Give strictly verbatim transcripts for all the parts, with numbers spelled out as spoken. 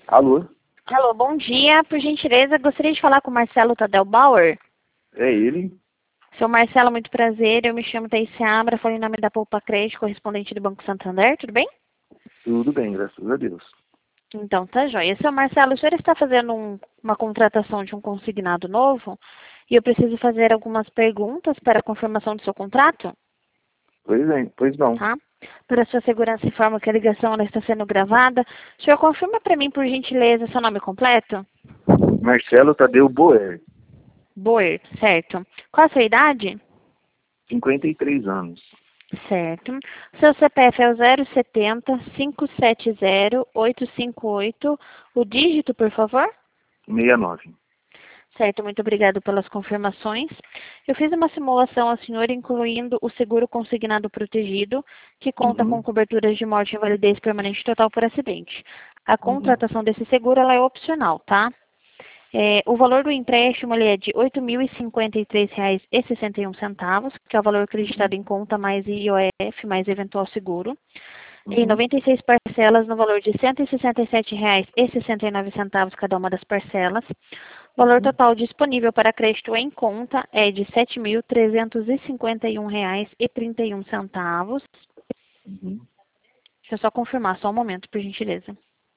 Alô? Alô, bom dia. Por gentileza, gostaria de falar com o Marcelo Tadeu Bauer. É ele? Seu Marcelo, muito prazer. Eu me chamo Thaís Seabra, falo em nome da Poupa Crédito, correspondente do Banco Santander. Tudo bem? Tudo bem, graças a Deus. Então, tá joia. Seu Marcelo, o senhor está fazendo um- uma contratação de um consignado novo e eu preciso fazer algumas perguntas para a confirmação do seu contrato, Pois é, pois não. tá? Para sua segurança, informo que a ligação ela está sendo gravada. O senhor confirma para mim, por gentileza, seu nome completo? Marcelo Tadeu Boer, Boer, certo. Qual a sua idade? cinquenta e três anos. Certo. Seu C P F é o zero setenta, cinco sete zero, oito cinco oito. O dígito, por favor? sessenta e nove. Certo, muito obrigado pelas confirmações. Eu fiz uma simulação ao senhor, incluindo o seguro consignado protegido, que conta com Uhum, coberturas de morte e invalidez permanente total por acidente. A uhum, contratação desse seguro ela é opcional, tá? É, o valor do empréstimo ele é de oito mil e cinquenta e três reais e sessenta e um centavos, que é o valor acreditado uhum, em conta mais I O F, mais eventual seguro, em uhum, noventa e seis parcelas no valor de cento e sessenta e sete reais e sessenta e nove centavos cada uma das parcelas. O valor uhum, total disponível para crédito em conta é de sete mil trezentos e cinquenta e um reais e trinta e um centavos. uhum. Deixa eu só confirmar, só um momento, por gentileza.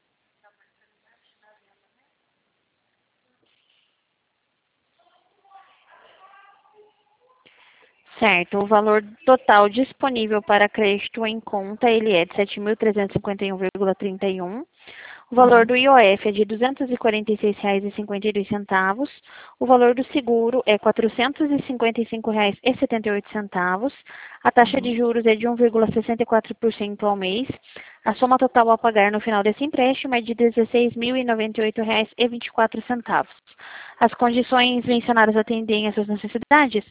Certo, o valor total disponível para crédito em conta, ele é de sete mil trezentos e cinquenta e um vírgula trinta e um. O valor Uhum. do I O F é de duzentos e quarenta e seis reais e cinquenta e dois centavos. O valor do seguro é quatrocentos e cinquenta e cinco reais e setenta e oito centavos. A taxa Uhum. de juros é de um vírgula sessenta e quatro por cento ao mês. A soma total a pagar no final desse empréstimo é de dezesseis mil e noventa e oito reais e vinte e quatro centavos. As condições mencionadas atendem às suas necessidades?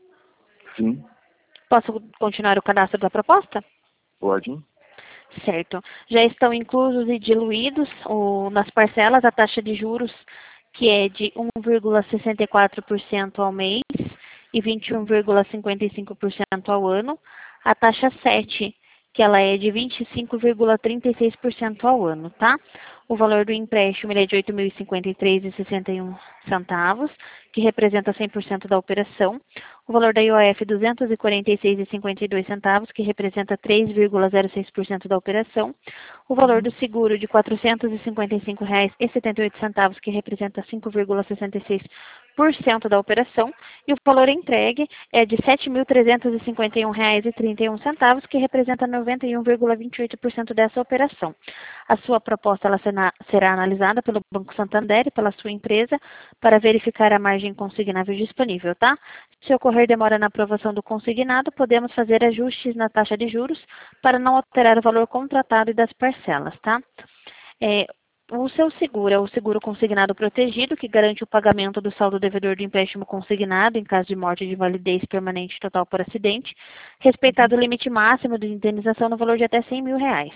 Sim, Posso continuar o cadastro da proposta? pode. Certo. Já estão inclusos e diluídos o, nas parcelas a taxa de juros, que é de um vírgula sessenta e quatro por cento ao mês e vinte e um vírgula cinquenta e cinco por cento ao ano. A taxa sete, que ela é de vinte e cinco vírgula trinta e seis por cento ao ano, tá? O valor do empréstimo ele é de oito mil e cinquenta e três reais e sessenta e um centavos, que representa cem por cento da operação. O valor da I O F duzentos e quarenta e seis reais e cinquenta e dois centavos, que representa três vírgula zero seis por cento da operação. O valor do Uhum. seguro de quatrocentos e cinquenta e cinco reais e setenta e oito centavos, que representa cinco vírgula sessenta e seis por cento da operação. E o valor entregue é de sete mil trezentos e cinquenta e um reais e trinta e um centavos, que representa noventa e um vírgula vinte e oito por cento dessa operação. A sua proposta ela será, será analisada pelo Banco Santander e pela sua empresa para verificar a margem consignável disponível, tá? Se ocorrer demora na aprovação do consignado, podemos fazer ajustes na taxa de juros para não alterar o valor contratado e das parcelas, tá? É, o seu seguro é o seguro consignado protegido, que garante o pagamento do saldo devedor do empréstimo consignado em caso de morte de invalidez permanente total por acidente, respeitado o limite máximo de indenização no valor de até cem mil reais.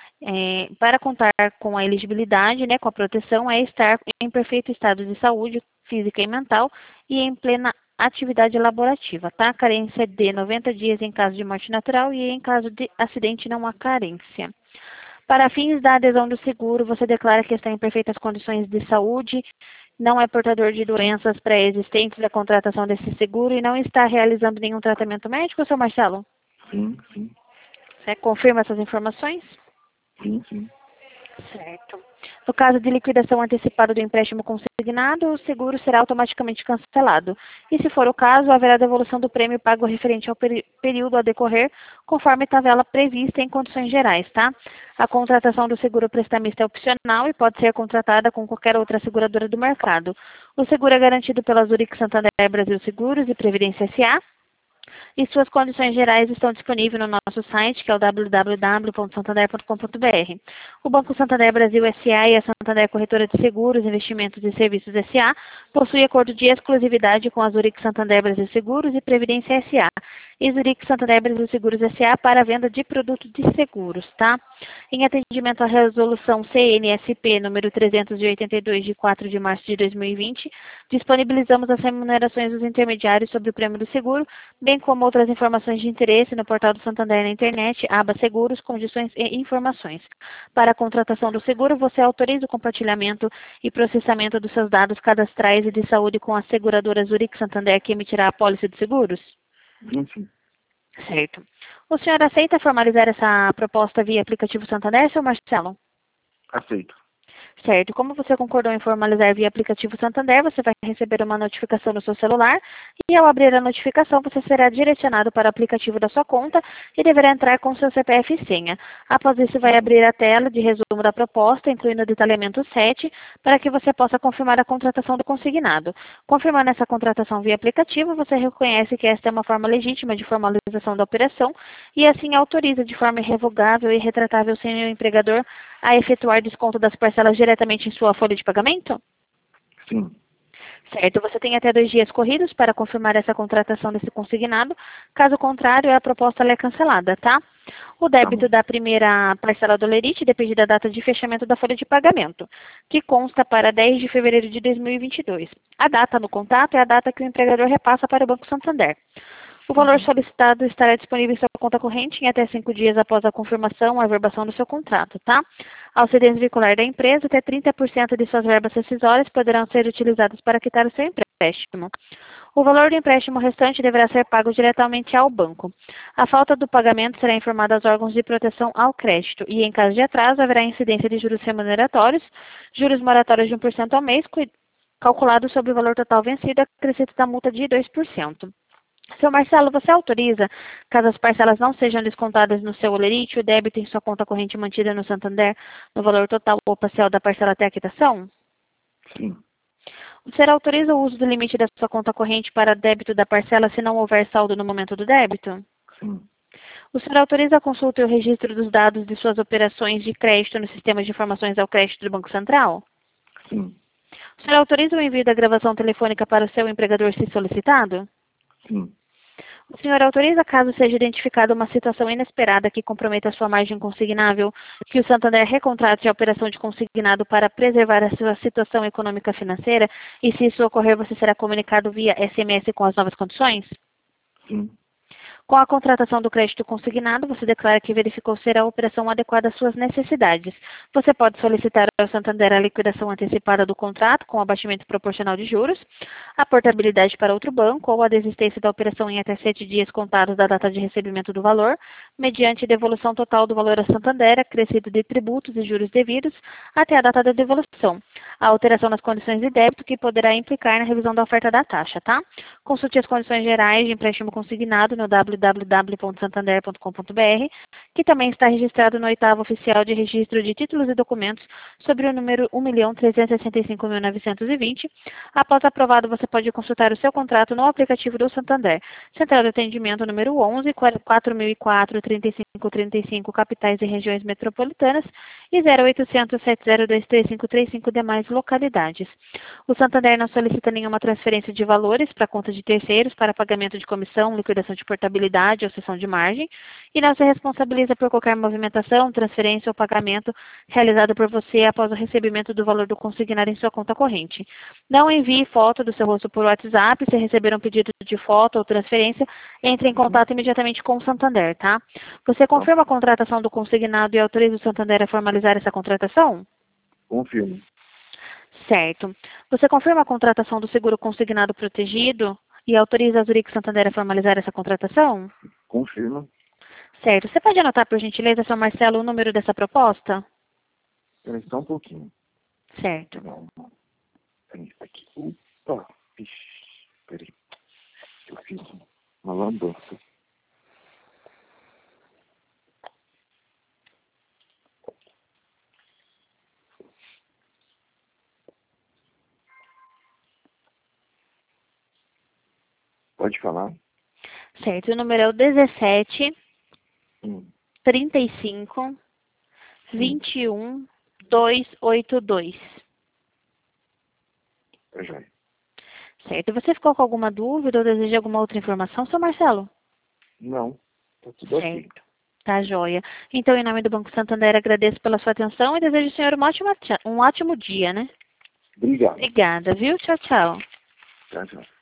É, para contar com a elegibilidade, né, com a proteção, é estar em perfeito estado de saúde física e mental e em plena atividade laborativa, tá? Carência de noventa dias em caso de morte natural e em caso de acidente não há carência. Para fins da adesão do seguro, você declara que está em perfeitas condições de saúde, não é portador de doenças pré-existentes da contratação desse seguro e não está realizando nenhum tratamento médico, seu Marcelo? Sim, sim, Você confirma essas informações? sim, sim. Certo. No caso de liquidação antecipada do empréstimo consignado, o seguro será automaticamente cancelado. E, se for o caso, haverá devolução do prêmio pago referente ao peri período a decorrer, conforme tabela prevista em condições gerais, tá? A contratação do seguro prestamista é opcional e pode ser contratada com qualquer outra seguradora do mercado. O seguro é garantido pela Zurich Santander Brasil Seguros e Previdência S A e suas condições gerais estão disponíveis no nosso site, que é o w w w ponto santander ponto com ponto b r. O Banco Santander Brasil S A e a Santander Corretora de Seguros, Investimentos e Serviços S A possuem acordo de exclusividade com a Zurich Santander Brasil Seguros e Previdência S A. e Zurich Santander Brasil Seguros S A para a venda de produtos de seguros, tá? Em atendimento à resolução C N S P número trezentos e oitenta e dois, de quatro de março de dois mil e vinte, disponibilizamos as remunerações dos intermediários sobre o prêmio do seguro, bem como outras informações de interesse no portal do Santander na internet, aba Seguros, Condições e Informações. Para a contratação do seguro, você autoriza o compartilhamento e processamento dos seus dados cadastrais e de saúde com a seguradora Zurich Santander, que emitirá a pólice de seguros? Sim, sim. Certo. O senhor aceita formalizar essa proposta via aplicativo Santander, seu Marcelo? Aceito. Certo. Como você concordou em formalizar via aplicativo Santander, você vai receber uma notificação no seu celular e, ao abrir a notificação, você será direcionado para o aplicativo da sua conta e deverá entrar com seu C P F e senha. Após isso, vai abrir a tela de resumo da proposta, incluindo o detalhamento sete, para que você possa confirmar a contratação do consignado. Confirmando essa contratação via aplicativo, você reconhece que esta é uma forma legítima de formalização da operação e, assim, autoriza de forma irrevogável e retratável sem o empregador a efetuar desconto das parcelas diretamente em sua folha de pagamento? Sim. Certo, você tem até dois dias corridos para confirmar essa contratação desse consignado. Caso contrário, a proposta é cancelada, tá? O débito Tá da primeira parcela do Lerite depende da data de fechamento da folha de pagamento, que consta para dez de fevereiro de dois mil e vinte e dois. A data no contato é a data que o empregador repassa para o Banco Santander. O valor solicitado estará disponível em sua conta corrente em até cinco dias após a confirmação ou averbação do seu contrato, tá? Ao ser desvincular da empresa, até trinta por cento de suas verbas rescisórias poderão ser utilizadas para quitar o seu empréstimo. O valor do empréstimo restante deverá ser pago diretamente ao banco. A falta do pagamento será informada aos órgãos de proteção ao crédito e, em caso de atraso, haverá incidência de juros remuneratórios, juros moratórios de um por cento ao mês, calculado sobre o valor total vencido, acrescido da multa de dois por cento. Seu Marcelo, você autoriza, caso as parcelas não sejam descontadas no seu Lerite, o débito em sua conta corrente mantida no Santander no valor total ou parcial da parcela até a quitação? Sim. O senhor autoriza o uso do limite da sua conta corrente para débito da parcela se não houver saldo no momento do débito? Sim. O senhor autoriza a consulta e o registro dos dados de suas operações de crédito no sistema de informações ao crédito do Banco Central? Sim. O senhor autoriza o envio da gravação telefônica para o seu empregador se solicitado? Sim. O senhor autoriza, caso seja identificada uma situação inesperada que comprometa a sua margem consignável, que o Santander recontrate a operação de consignado para preservar a sua situação econômica financeira e, se isso ocorrer, você será comunicado via S M S com as novas condições? Sim. Com a contratação do crédito consignado, você declara que verificou ser a operação adequada às suas necessidades. Você pode solicitar ao Santander a liquidação antecipada do contrato com abatimento proporcional de juros, a portabilidade para outro banco ou a desistência da operação em até sete dias contados da data de recebimento do valor, mediante devolução total do valor a Santander, acrescido de tributos e juros devidos, até a data da devolução. A alteração nas condições de débito que poderá implicar na revisão da oferta da taxa, tá? Consulte as condições gerais de empréstimo consignado no w w w ponto santander ponto com ponto b r, que também está registrado no oitavo oficial de registro de títulos e documentos sobre o número um milhão trezentos e sessenta e cinco mil novecentos e vinte. Após aprovado, você pode consultar o seu contrato no aplicativo do Santander. Central de atendimento número onze, quatro mil e quatro, trinta e cinco trinta e cinco, capitais e regiões metropolitanas, e zero oitocentos, sete zero dois, três cinco três cinco demais localidades. O Santander não solicita nenhuma transferência de valores para conta de terceiros para pagamento de comissão, liquidação de portabilidade ou cessão de margem, e não se responsabiliza por qualquer movimentação, transferência ou pagamento realizado por você após o recebimento do valor do consignado em sua conta corrente. Não envie foto do seu rosto por WhatsApp. Se receber um pedido de foto ou transferência, entre em contato imediatamente com o Santander, tá? Você confirma a contratação do consignado e autoriza o Santander a formalizar essa contratação? Confirmo. Certo. Você confirma a contratação do seguro consignado protegido e autoriza a Zurich Santander a formalizar essa contratação? Confirmo. Certo. Você pode anotar, por gentileza, seu Marcelo, o número dessa proposta? Peraí só um pouquinho. Certo. Peraí, aqui. Opa. Ixi. Peraí. Eu fiz uma lambança. Pode falar? Certo. O número é o dezessete, Hum. trinta e cinco, vinte e um, duzentos e oitenta e dois. É jóia. Certo. Você ficou com alguma dúvida ou deseja alguma outra informação, seu Marcelo? Não, tá tudo ok. Certo. Tá joia. Então, em nome do Banco Santander, agradeço pela sua atenção e desejo ao senhor um ótimo, um ótimo dia, né? Obrigado. Obrigada, viu? Tchau, tchau. Tchau, tchau.